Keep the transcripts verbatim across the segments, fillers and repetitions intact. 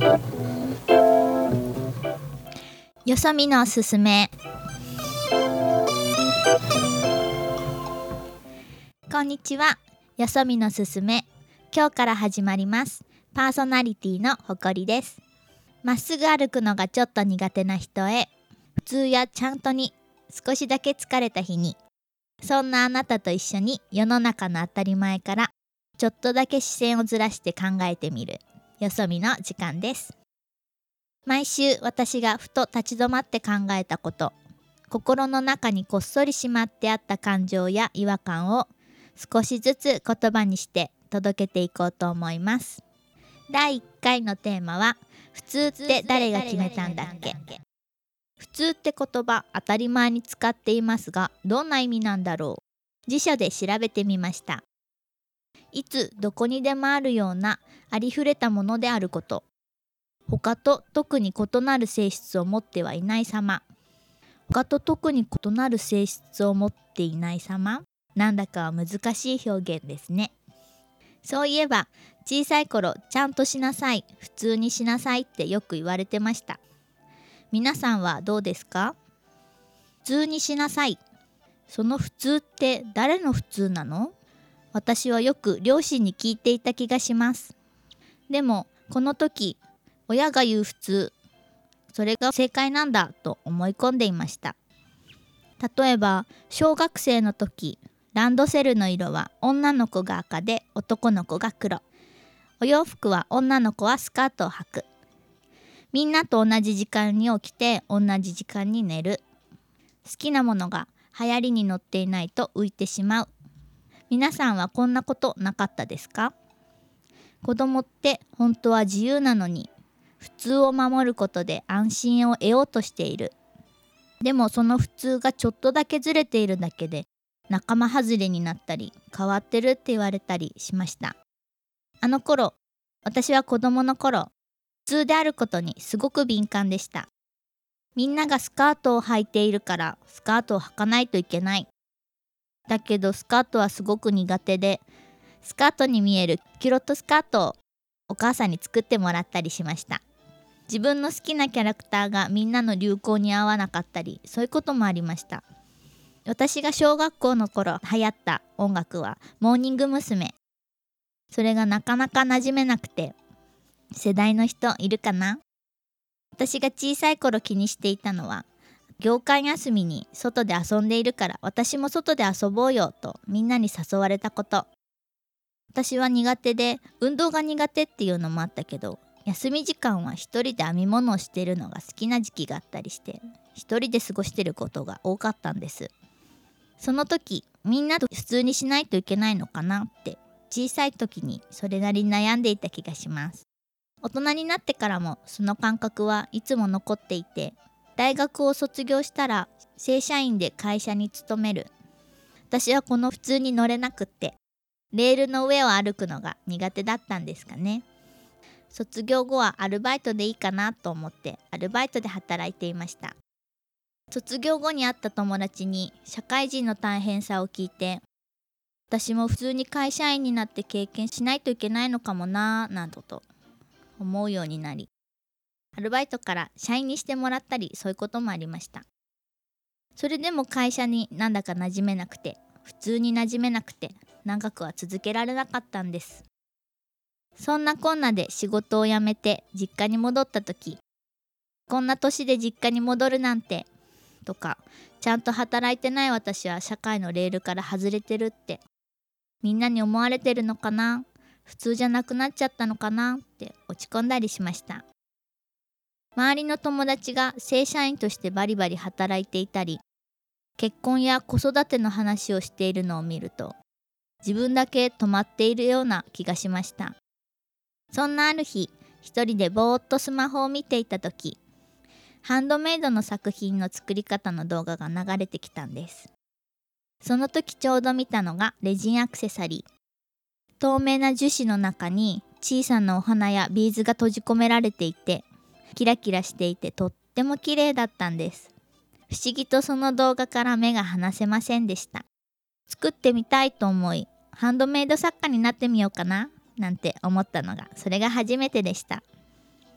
よそ見のすすめ。こんにちは。よそ見のすすめ、今日から始まります。パーソナリティのほこりです。まっすぐ歩くのがちょっと苦手な人へ、普通やちゃんとに少しだけ疲れた日に、そんなあなたと一緒に世の中の当たり前からちょっとだけ視線をずらして考えてみるよそ見の時間です。毎週私がふと立ち止まって考えたこと、心の中にこっそりしまってあった感情や違和感を少しずつ言葉にして届けていこうと思います。だいいっかいのテーマは、普通って誰が決めたんだっけ。普通って言葉、当たり前に使っていますが、どんな意味なんだろう。辞書で調べてみました。いつどこにでもあるようなありふれたものであること、他と特に異なる性質を持ってはいない様。他と特に異なる性質を持っていない様、なんだか難しい表現ですね。そういえば小さい頃、ちゃんとしなさい、普通にしなさいってよく言われてました。皆さんはどうですか？普通にしなさい。その普通って誰の普通なの？私はよく両親に聞いていた気がします。でもこの時、親が言う普通、それが正解なんだと思い込んでいました。例えば小学生の時、ランドセルの色は女の子が赤で男の子が黒。お洋服は女の子はスカートを履く。みんなと同じ時間に起きて同じ時間に寝る。好きなものが流行りに乗っていないと浮いてしまう。皆さんはこんなことなかったですか？子供って本当は自由なのに、普通を守ることで安心を得ようとしている。でもその普通がちょっとだけずれているだけで仲間外れになったり変わってるって言われたりしました。あの頃、私は子供の頃、普通であることにすごく敏感でした。みんながスカートを履いているからスカートを履かないといけない。だけどスカートはすごく苦手で、スカートに見えるキュロットスカートをお母さんに作ってもらったりしました。自分の好きなキャラクターがみんなの流行に合わなかったり、そういうこともありました。私が小学校の頃流行った音楽はモーニング娘。それがなかなか馴染めなくて、世代の人いるかな？私が小さい頃気にしていたのは、業間休みに外で遊んでいるから私も外で遊ぼうよとみんなに誘われたこと。私は苦手で運動が苦手っていうのもあったけど、休み時間は一人で編み物をしているのが好きな時期があったりして、一人で過ごしていることが多かったんです。その時、みんなと普通にしないといけないのかなって小さい時にそれなりに悩んでいた気がします。大人になってからもその感覚はいつも残っていて、大学を卒業したら正社員で会社に勤める。私はこの普通に乗れなくって、レールの上を歩くのが苦手だったんですかね。卒業後はアルバイトでいいかなと思ってアルバイトで働いていました。卒業後に会った友達に社会人の大変さを聞いて、私も普通に会社員になって経験しないといけないのかもなぁなどと思うようになり、アルバイトから社員にしてもらったり、そういうこともありました。それでも会社になんだか馴染めなくて、普通に馴染めなくて長くは続けられなかったんです。そんなこんなで仕事を辞めて実家に戻った時、こんな年で実家に戻るなんてとか、ちゃんと働いてない私は社会のレールから外れてるってみんなに思われてるのかな、普通じゃなくなっちゃったのかなって落ち込んだりしました。周りの友達が正社員としてバリバリ働いていたり、結婚や子育ての話をしているのを見ると、自分だけ止まっているような気がしました。そんなある日、一人でぼーっとスマホを見ていた時、ハンドメイドの作品の作り方の動画が流れてきたんです。その時ちょうど見たのがレジンアクセサリー。透明な樹脂の中に小さなお花やビーズが閉じ込められていて、キラキラしていてとっても綺麗だったんです。不思議とその動画から目が離せませんでした。作ってみたいと思い、ハンドメイド作家になってみようかななんて思ったのがそれが初めてでした。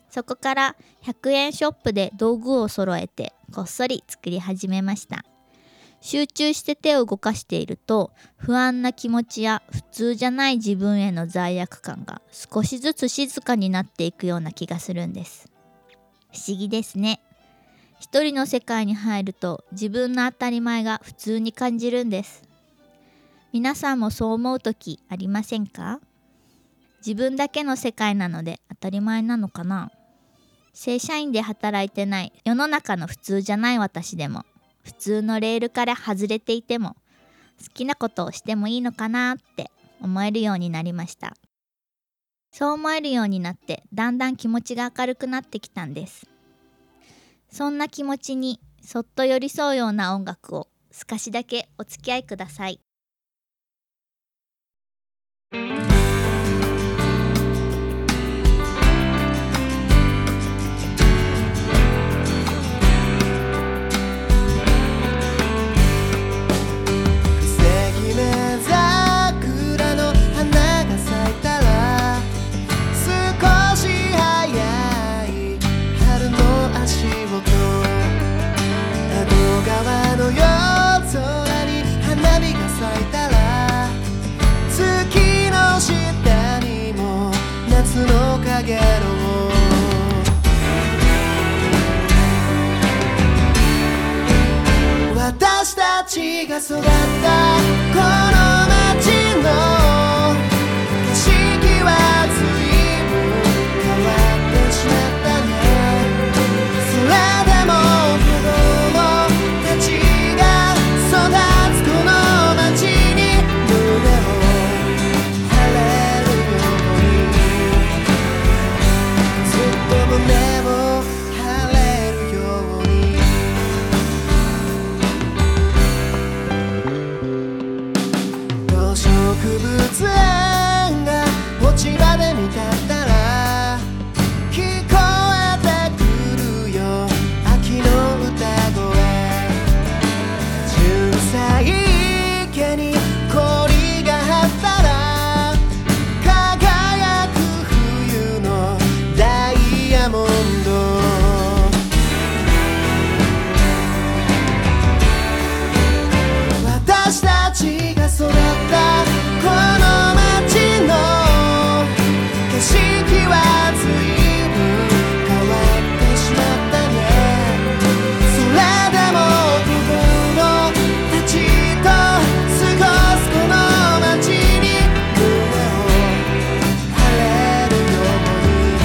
そこからひゃくえんショップで道具を揃えてこっそり作り始めました。集中して手を動かしていると、不安な気持ちや普通じゃない自分への罪悪感が少しずつ静かになっていくような気がするんです。不思議ですね。一人の世界に入ると自分の当たり前が普通に感じるんです。皆さんもそう思う時ありませんか？自分だけの世界なので当たり前なのかな？正社員で働いてない世の中の普通じゃない私でも、普通のレールから外れていても好きなことをしてもいいのかなって思えるようになりました。そう思えるようになってだんだん気持ちが明るくなってきたんです。そんな気持ちにそっと寄り添うような音楽を少しだけお付き合いください。 私たちが育ったこの街の景色は随分変わってしまったね。それでも子供たちが育つこの街に胸を張れるように、ずっと胸を張れるように。植物園が落ち葉で見立ったら聞こえてくるよ秋の歌声。じゅんさい池に氷が張ったら輝く冬のダイヤモンド。私たちが育ったこの街の景色は随分変わってしまったね。それでも子供たちと過ごすこの街に胸を張れるように。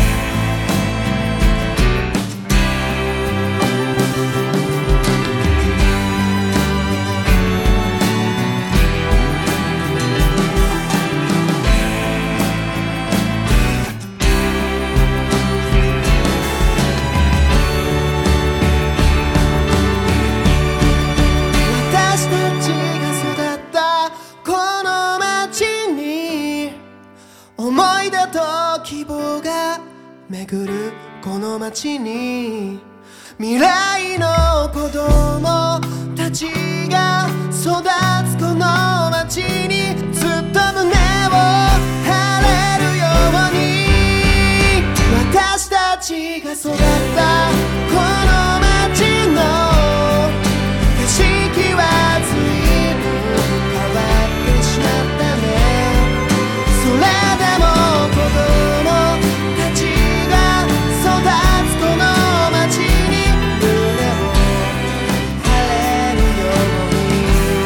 思い出と希望が巡るこの街に、未来の子供たちが育つこの街にずっと胸を張れるように。私たちが育ったこの街の景色は随分変わってしまったね。それでも子供たちが育つこの街に胸を張れるように、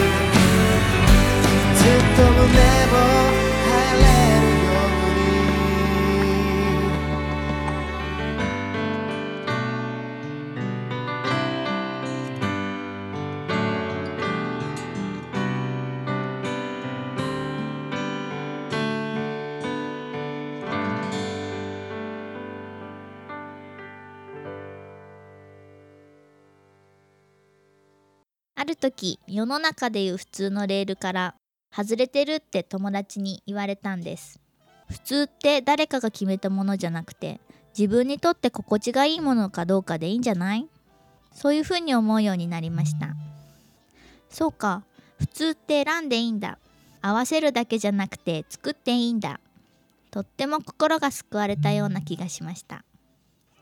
ずっと胸を張れるように。 ある時、世の中でいう普通のレールから外れてるって友達に言われたんです。普通って誰かが決めたものじゃなくて、自分にとって心地がいいものかどうかでいいんじゃない？そういうふうに思うようになりました。そうか、普通って選んでいいんだ。合わせるだけじゃなくて作っていいんだ。とっても心が救われたような気がしました。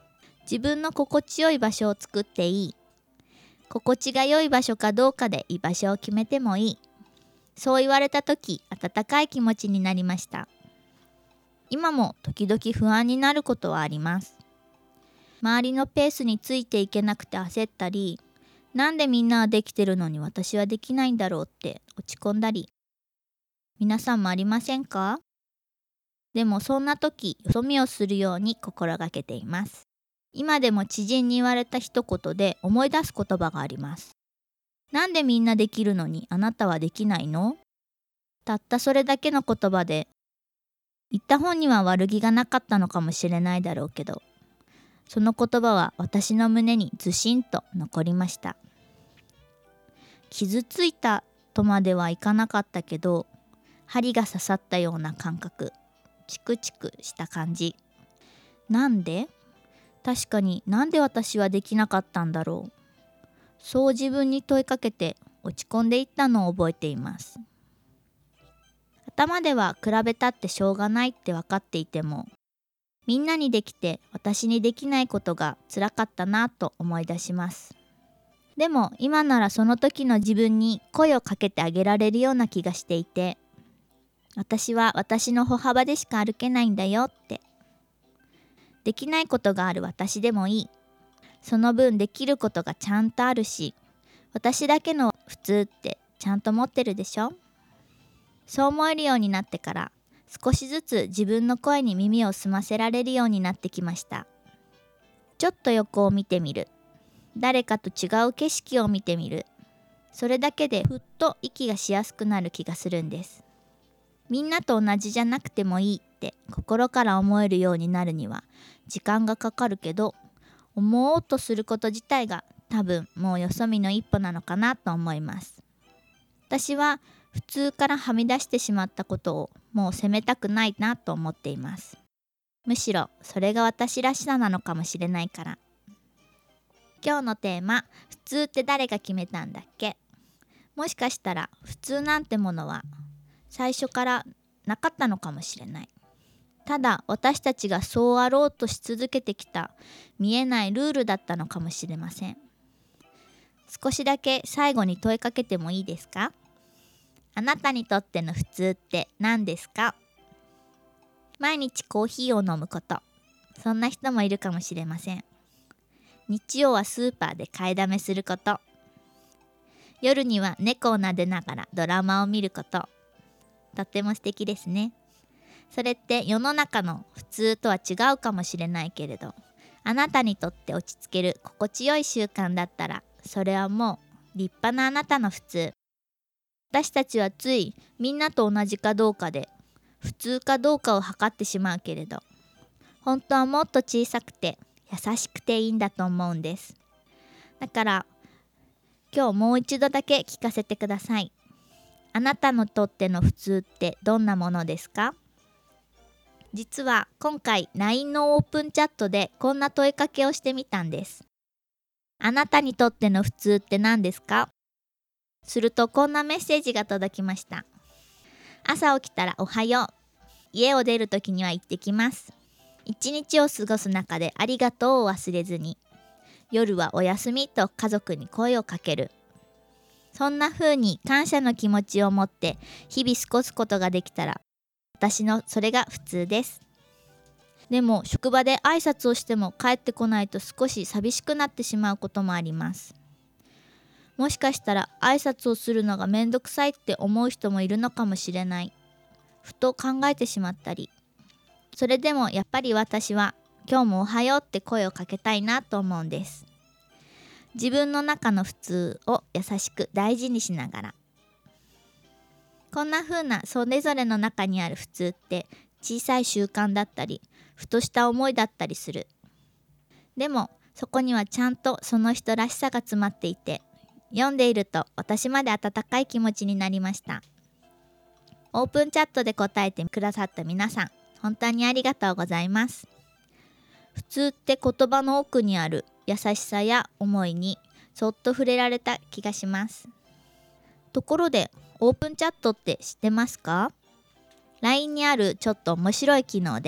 自分の心地よい場所を作っていい。心地が良い場所かどうかで居場所を決めてもいい。そう言われた時、温かい気持ちになりました。今も時々不安になることはあります。周りのペースについていけなくて焦ったり、なんでみんなはできてるのに私はできないんだろうって落ち込んだり。皆さんもありませんか？でもそんな時、よそ見をするように心がけています。今でも知人に言われた一言で思い出す言葉があります。なんでみんなできるのにあなたはできないの？たったそれだけの言葉で、言った本には悪気がなかったのかもしれないだろうけど、その言葉は私の胸にずしんと残りました。傷ついたとまではいかなかったけど、針が刺さったような感覚、チクチクした感じ。なんで？確かになんで私はできなかったんだろう。そう自分に問いかけて落ち込んでいったのを覚えています。頭では比べたってしょうがないって分かっていても、みんなにできて私にできないことが辛かったなと思い出します。でも今ならその時の自分に声をかけてあげられるような気がしていて、私は私の歩幅でしか歩けないんだよって。できないことがある私でもいい。その分できることがちゃんとあるし、私だけの普通ってちゃんと持ってるでしょ。そう思えるようになってから少しずつ自分の声に耳を澄ませられるようになってきました。ちょっと横を見てみる。誰かと違う景色を見てみる。それだけでふっと息がしやすくなる気がするんです。みんなと同じじゃなくてもいいって心から思えるようになるには時間がかかるけど、思おうとすること自体が多分もうよそ見の一歩なのかなと思います。私は普通からはみ出してしまったことをもう責めたくないなと思っています。むしろそれが私らしさなのかもしれないから。今日のテーマ、普通って誰が決めたんだっけ？もしかしたら普通なんてものは最初からなかったのかもしれない。ただ私たちがそうあろうとし続けてきた見えないルールだったのかもしれません。少しだけ最後に問いかけてもいいですか？あなたにとっての普通って何ですか？毎日コーヒーを飲むこと。そんな人もいるかもしれません。日曜はスーパーで買いだめすること。夜には猫を撫でながらドラマを見ること。とっても素敵ですね。それって世の中の普通とは違うかもしれないけれど、あなたにとって落ち着ける心地よい習慣だったら、それはもう立派なあなたの普通。私たちはついみんなと同じかどうかで普通かどうかを測ってしまうけれど、本当はもっと小さくて優しくていいんだと思うんです。だから今日もう一度だけ聞かせてください。あなたにとっての普通ってどんなものですか？実は今回 ライン のオープンチャットでこんな問いかけをしてみたんです。あなたにとっての普通って何ですか？するとこんなメッセージが届きました。朝起きたらおはよう。家を出るときには行ってきます。一日を過ごす中でありがとうを忘れずに。夜はおやすみと家族に声をかける。そんな風に感謝の気持ちを持って日々過ごすことができたら、私のそれが普通です。でも職場で挨拶をしても帰ってこないと少し寂しくなってしまうこともあります。もしかしたら挨拶をするのがめんどくさいって思う人もいるのかもしれない。ふと考えてしまったり。それでもやっぱり私は今日もおはようって声をかけたいなと思うんです。自分の中の普通を優しく大事にしながら。こんな風なそれぞれの中にある普通って小さい習慣だったり、ふとした思いだったりする。でもそこにはちゃんとその人らしさが詰まっていて、読んでいると私まで温かい気持ちになりました。オープンチャットで答えてくださった皆さん、本当にありがとうございます。普通って言葉の奥にある優しさや思いにそっと触れられた気がします。ところでオープンチャットって知ってますか？ ライン にあるちょっと面白い機能で、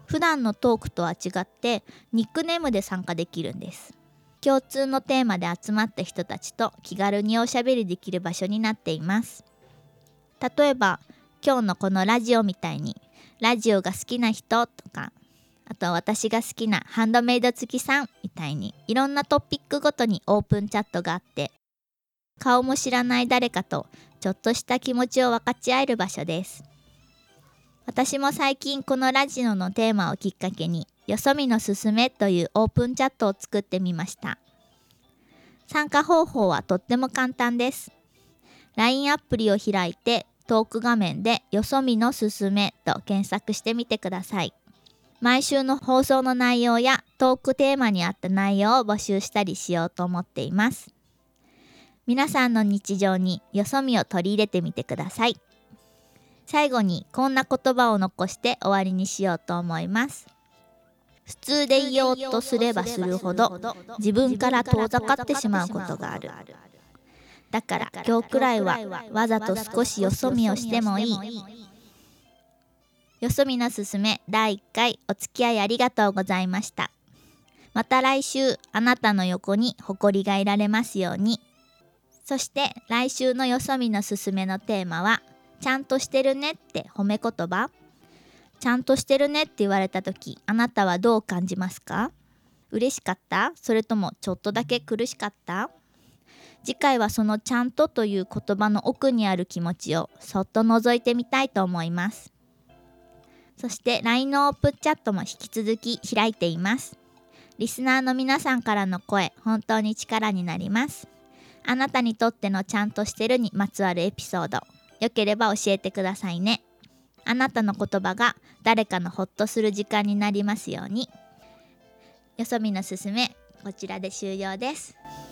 普段のトークとは違ってニックネームで参加できるんです。共通のテーマで集まった人たちと気軽におしゃべりできる場所になっています。例えば今日のこのラジオみたいにラジオが好きな人とか、あと私が好きなハンドメイド付きさんみたいにいろんなトピックごとにオープンチャットがあって、顔も知らない誰かとちょっとした気持ちを分かち合える場所です。私も最近このラジオのテーマをきっかけによそ見のすすめというオープンチャットを作ってみました。参加方法はとっても簡単です。 ライン アプリを開いてトーク画面でよそ見のすすめと検索してみてください。毎週の放送の内容やトークテーマに合った内容を募集したりしようと思っています。皆さんの日常によそ見を取り入れてみてください。最後にこんな言葉を残して終わりにしようと思います。普通でいようとすればするほど自分から遠ざかってしまうことがある。だから今日くらいはわざと少しよそ見をしてもいい。よそ見のすすめだいいっかい、お付き合いありがとうございました。また来週あなたの横に誇りがいられますように。そして来週のよそ見のすすめのテーマはちゃんとしてるねって褒め言葉。ちゃんとしてるねって言われた時、あなたはどう感じますか？嬉しかった？それともちょっとだけ苦しかった？次回はそのちゃんとという言葉の奥にある気持ちをそっと覗いてみたいと思います。そして ライン のオープンチャットも引き続き開いています。リスナーの皆さんからの声、本当に力になります。あなたにとってのちゃんとしてるにまつわるエピソード、よければ教えてくださいね。あなたの言葉が誰かのほっとする時間になりますように。よそ見のすすめ、こちらで終了です。